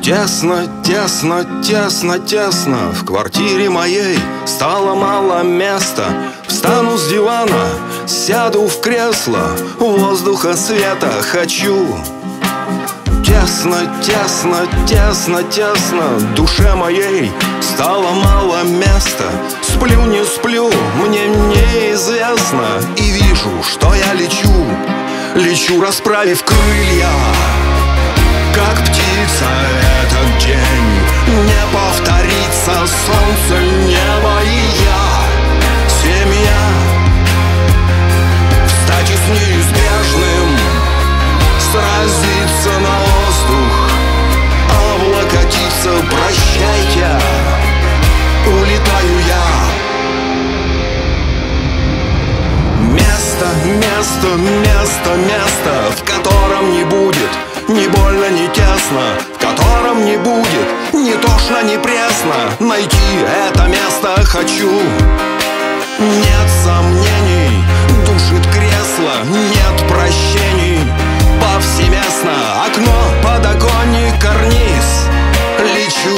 Тесно, тесно, тесно, тесно. В квартире моей стало мало места. Встану с дивана, сяду в кресло, воздуха, света хочу. Тесно, тесно, тесно, тесно. Душе моей стало мало места. Сплю, не сплю, мне неизвестно. И вижу, что я лечу, лечу, расправив крылья. Как птица этот день не повторится. Солнце, небо и я, семья. Встать и с неизбежным сразиться на воздух, облокотиться, прощайте, улетаю я. Место, место, место, место, в котором не будет ни больно, ни тесно, в котором не будет ни тошно, ни пресно. Найти это место хочу. Нет сомнений, душит кресло, нет прощений. Повсеместно окно, подоконник, карниз. Лечу,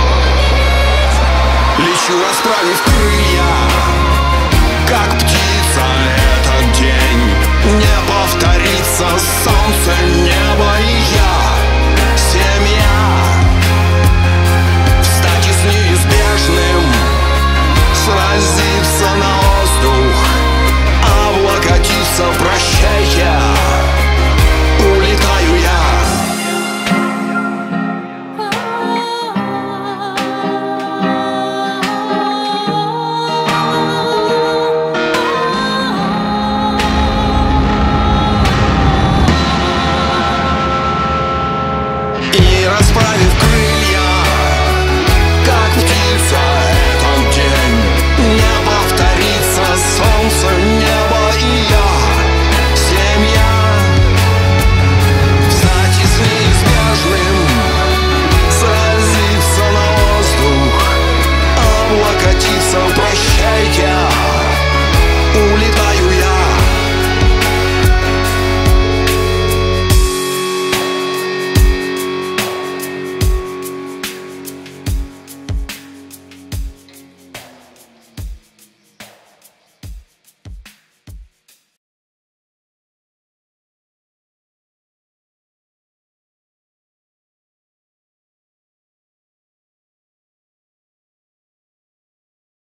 лечу, расправив крылья. Как птица этот день не повторится. Солнце, небо и я, семья. Встать и с неизбежным сразиться на воздух, облокотиться, прощайте, улетаю я. И расправив крылья,